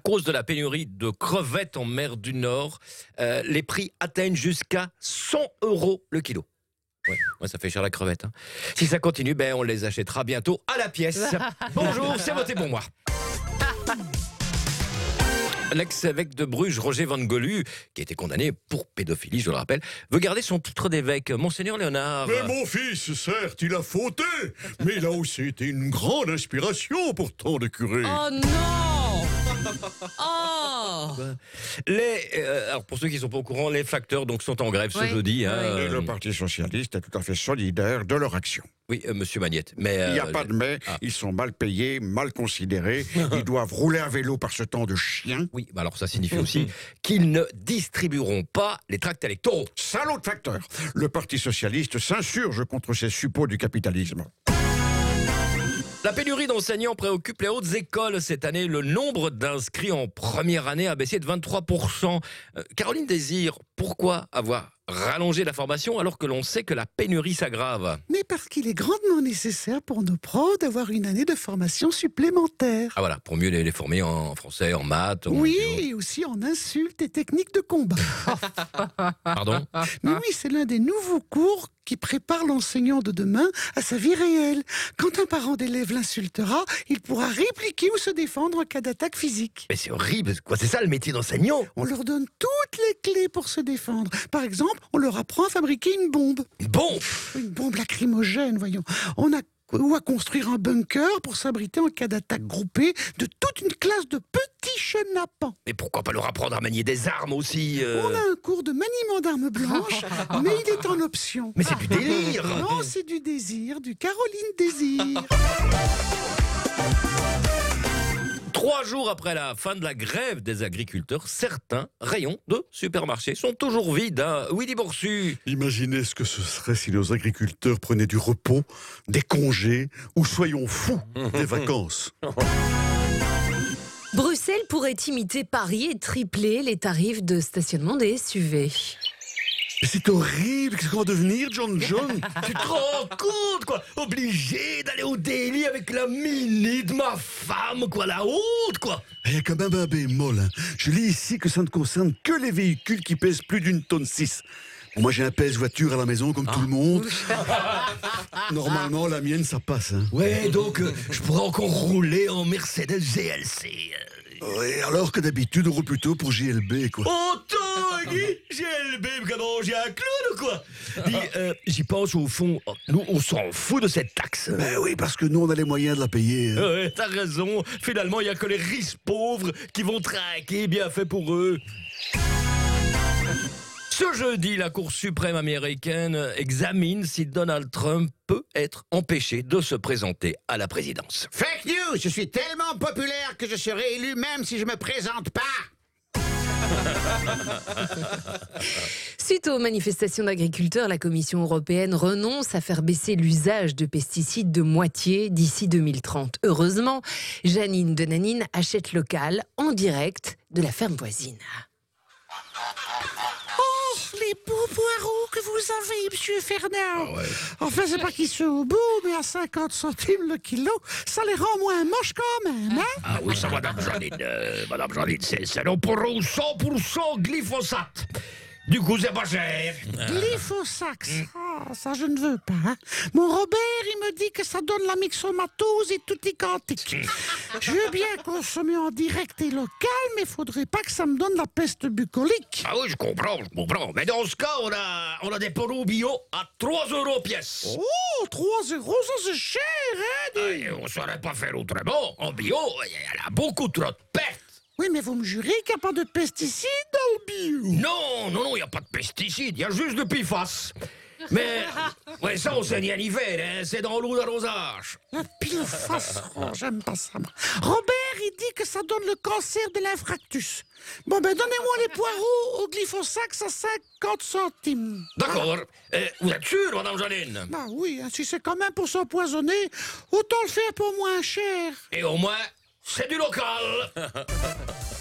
cause de la pénurie de crevettes en mer du Nord. Les prix atteignent jusqu'à 100 € le kilo. Ouais, ça fait cher la crevette. Hein. Si ça continue, on les achètera bientôt à la pièce. Bonjour, c'est voté pour moi. L'ex-évêque de Bruges, Roger van Golu, qui a été condamné pour pédophilie, je le rappelle, veut garder son titre d'évêque. Monseigneur Léonard. Mais mon fils, certes, il a fauté, mais il a aussi été une grande inspiration pour tant de curés. Oh non. Oh. Alors pour ceux qui ne sont pas au courant, les facteurs sont en grève ce jeudi. Hein, Et le Parti socialiste est tout à fait solidaire de leur action. Oui, monsieur Magnette. Mais il n'y a pas de mais, ils sont mal payés, mal considérés, ils doivent rouler à vélo par ce temps de chien. Oui, alors ça signifie aussi qu'ils ne distribueront pas les tracts électoraux. Salaud de facteur. Le Parti socialiste s'insurge contre ces suppôts du capitalisme. La pénurie d'enseignants préoccupe les hautes écoles cette année. Le nombre d'inscrits en première année a baissé de 23%. Caroline Désir, pourquoi avoir rallongé la formation alors que l'on sait que la pénurie s'aggrave? Mais parce qu'il est grandement nécessaire pour nos pros d'avoir une année de formation supplémentaire. Ah voilà, pour mieux les former en français, en maths. Oui, et aussi en insultes et techniques de combat. Pardon? Mais oui, c'est l'un des nouveaux cours qui prépare l'enseignant de demain à sa vie réelle. Quand un parent d'élève l'insultera, il pourra répliquer ou se défendre en cas d'attaque physique. Mais c'est horrible, quoi, c'est ça le métier d'enseignant? On leur donne toutes les clés pour se défendre. Par exemple, on leur apprend à fabriquer une bombe. Une bombe? Une bombe lacrymogène, voyons. Ou à construire un bunker pour s'abriter en cas d'attaque groupée de toute une classe de petits chenapans. Mais pourquoi pas leur apprendre à manier des armes aussi On a un cours de maniement d'armes blanches, mais il est en option. Mais c'est du délire. Non, c'est du désir, du Caroline Désir. 3 jours après la fin de la grève des agriculteurs, certains rayons de supermarchés sont toujours vides. Hein. Willy Borsu. Imaginez ce que ce serait si nos agriculteurs prenaient du repos, des congés, ou soyons fous, des vacances. Bruxelles pourrait imiter Paris et tripler les tarifs de stationnement des SUV. C'est horrible, qu'est-ce qu'on va devenir, John? Tu te rends compte, quoi? Obligé d'aller au délit avec la mini de ma femme, quoi, la honte, quoi. Il y a quand même un bémol. Hein. Je lis ici que ça ne concerne que les véhicules qui pèsent plus d'1,6 tonne. Bon, moi, j'ai un pèse-voiture à la maison, comme tout le monde. Normalement, la mienne, ça passe. Hein. Ouais, donc, je pourrais encore rouler en Mercedes GLC. Ouais, alors que d'habitude, on roule plutôt pour GLB, quoi. Oh, Guy, GLB, vraiment, j'ai un clown ou quoi? Dis, j'y pense au fond, nous, on s'en fout de cette taxe. Ben oui, parce que nous, on a les moyens de la payer. Hein. Ouais, t'as raison. Finalement, il n'y a que les riches pauvres qui vont traquer, bien fait pour eux. Ce jeudi, la Cour suprême américaine examine si Donald Trump peut être empêché de se présenter à la présidence. Fake news! Je suis tellement populaire que je serai élu même si je me présente pas! Suite aux manifestations d'agriculteurs, la Commission européenne renonce à faire baisser l'usage de pesticides de moitié d'ici 2030. Heureusement, Janine de Nanine achète local en direct de la ferme voisine. Les beaux poireaux que vous avez, monsieur Fernand. Ouais. Enfin, c'est pas qu'ils soient au bout, mais à 50 centimes le kilo, ça les rend moins moches quand même, hein? Ah oui, ça, Madame Janine, c'est 100% glyphosate. Du coup, c'est pas cher. Glyphosax, ça je ne veux pas. Hein. Mon Robert, il me dit que ça donne la myxomatose et tutti quantique. Je veux bien consommer en direct et local, mais faudrait pas que ça me donne la peste bucolique. Ah oui, je comprends. Mais dans ce cas, on a des poros bio à 3 € pièce. Oh, 3 €, ça c'est cher, hein? On ne saurait pas faire autrement. En bio, il y a beaucoup trop de pertes. Oui, mais vous me jurez qu'il n'y a pas de pesticides dans le bio? Non, il n'y a pas de pesticides, il y a juste de PFAS. Mais, ouais, ça, on sait rien y faire, hein, c'est dans l'eau d'arrosage. Le PFAS, j'aime pas ça, moi. Robert, il dit que ça donne le cancer de l'infractus. Bon, ben, donnez-moi les poireaux au glyphosax à 50 centimes. D'accord. Vous êtes sûr, Madame Janine? Bah oui, hein, si c'est quand même pour s'empoisonner, autant le faire pour moins cher. Et au moins, c'est du local.